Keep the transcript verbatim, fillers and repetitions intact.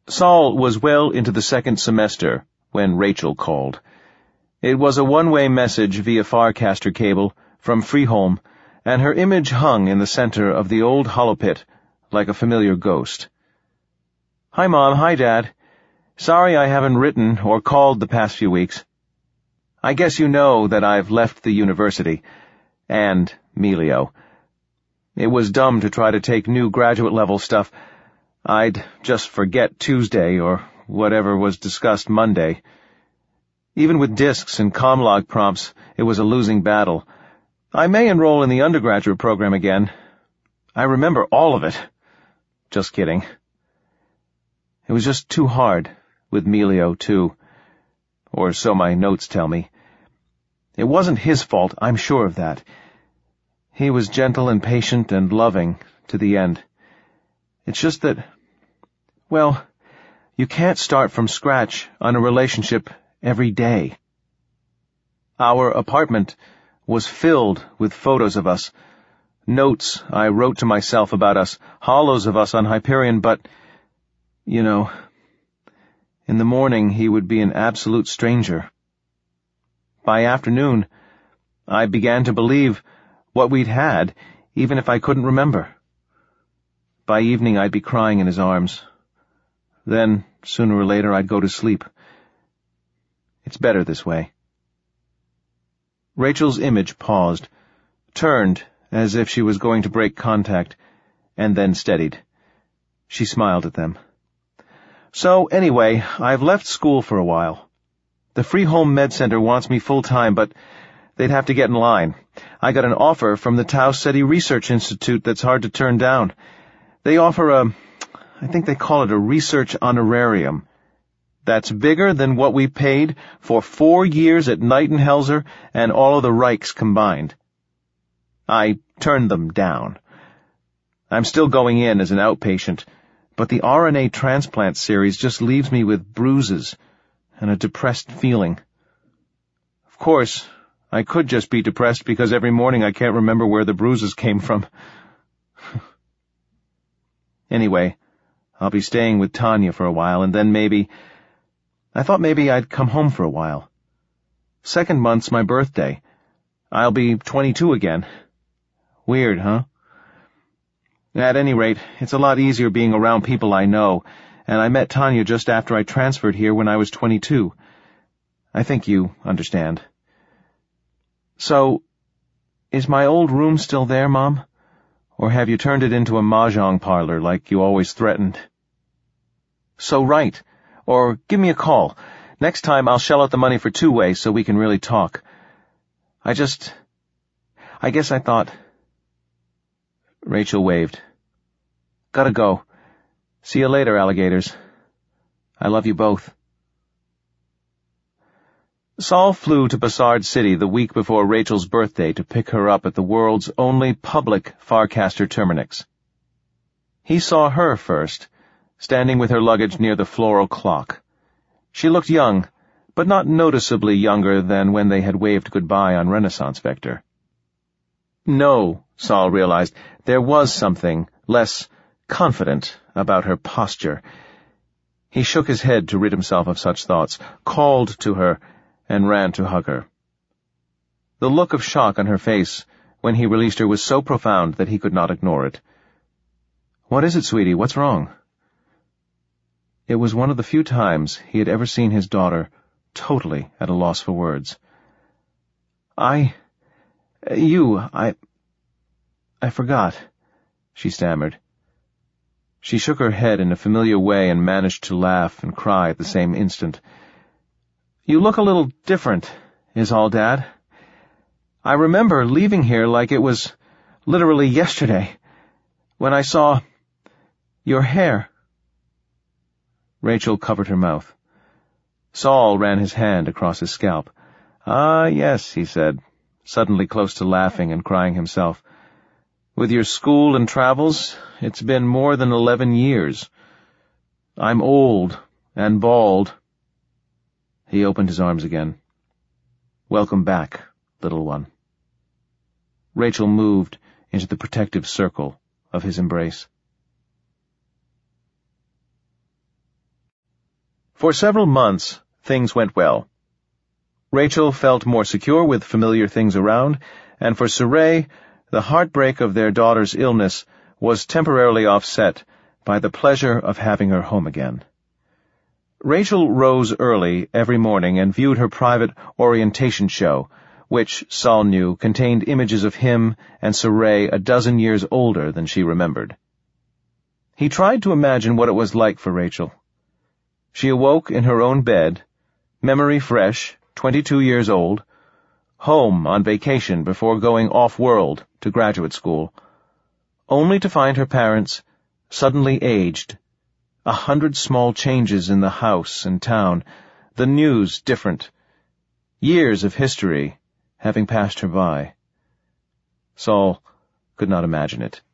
Saul was well into the second semester when Rachel called. It was a one-way message via Farcaster cable from Freeholm, and her image hung in the center of the old hollow pit like a familiar ghost. "Hi, Mom. Hi, Dad. Sorry I haven't written or called the past few weeks. I guess you know that I've left the university. And Melio. It was dumb to try to take new graduate-level stuff. I'd just forget Tuesday or whatever was discussed Monday. Even with discs and Comlog prompts, it was a losing battle. I may enroll in the undergraduate program again. I remember all of it. Just kidding. It was just too hard, with Melio, too. Or so my notes tell me. It wasn't his fault, I'm sure of that. He was gentle and patient and loving to the end. It's just that, well, you can't start from scratch on a relationship every day. Our apartment was filled with photos of us, notes I wrote to myself about us, hollows of us on Hyperion, but, you know, in the morning he would be an absolute stranger. By afternoon, I began to believe what we'd had, even if I couldn't remember. By evening I'd be crying in his arms. Then, sooner or later, I'd go to sleep. It's better this way. Rachel's image paused, turned as if she was going to break contact, and then steadied. She smiled at them. So, anyway, I've left school for a while. The Freeholm Med Center wants me full-time, but they'd have to get in line. I got an offer from the Tau Ceti Research Institute that's hard to turn down. They offer a, I think they call it a research honorarium. That's bigger than what we paid for four years at Nightenhelzer and all of the Reichs combined. I turned them down. I'm still going in as an outpatient, but the R N A transplant series just leaves me with bruises and a depressed feeling. Of course, I could just be depressed because every morning I can't remember where the bruises came from. Anyway, I'll be staying with Tanya for a while, and then maybe... I thought maybe I'd come home for a while. Second month's my birthday. I'll be twenty-two again. Weird, huh? At any rate, it's a lot easier being around people I know, and I met Tanya just after I transferred here when I was twenty-two. I think you understand. So, is my old room still there, Mom? Or have you turned it into a mahjong parlor like you always threatened? So write, or give me a call. Next time I'll shell out the money for two-way so we can really talk. I just... I guess I thought... Rachel waved. Gotta go. See you later, alligators. I love you both. Saul flew to Bassard City the week before Rachel's birthday to pick her up at the world's only public Farcaster Terminix. He saw her first, standing with her luggage near the floral clock. She looked young, but not noticeably younger than when they had waved goodbye on Renaissance Vector. No, Saul realized, there was something less confident about her posture. He shook his head to rid himself of such thoughts, called to her, and ran to hug her. The look of shock on her face when he released her was so profound that he could not ignore it. "What is it, sweetie? What's wrong?" It was one of the few times he had ever seen his daughter totally at a loss for words. I... You, I... I forgot, she stammered. She shook her head in a familiar way and managed to laugh and cry at the same instant. You look a little different, is all, Dad. I remember leaving here like it was literally yesterday, when I saw your hair. Rachel covered her mouth. Saul ran his hand across his scalp. Ah, yes, he said, suddenly close to laughing and crying himself. With your school and travels, it's been more than eleven years. I'm old and bald. He opened his arms again. Welcome back, little one. Rachel moved into the protective circle of his embrace. For several months, things went well. Rachel felt more secure with familiar things around, and for Saray, the heartbreak of their daughter's illness was temporarily offset by the pleasure of having her home again. Rachel rose early every morning and viewed her private orientation show, which, Saul knew, contained images of him and Saray a dozen years older than she remembered. He tried to imagine what it was like for Rachel. She awoke in her own bed, memory fresh, twenty-two years old, home on vacation before going off-world to graduate school, only to find her parents suddenly aged, a hundred small changes in the house and town, the news different, years of history having passed her by. Saul could not imagine it.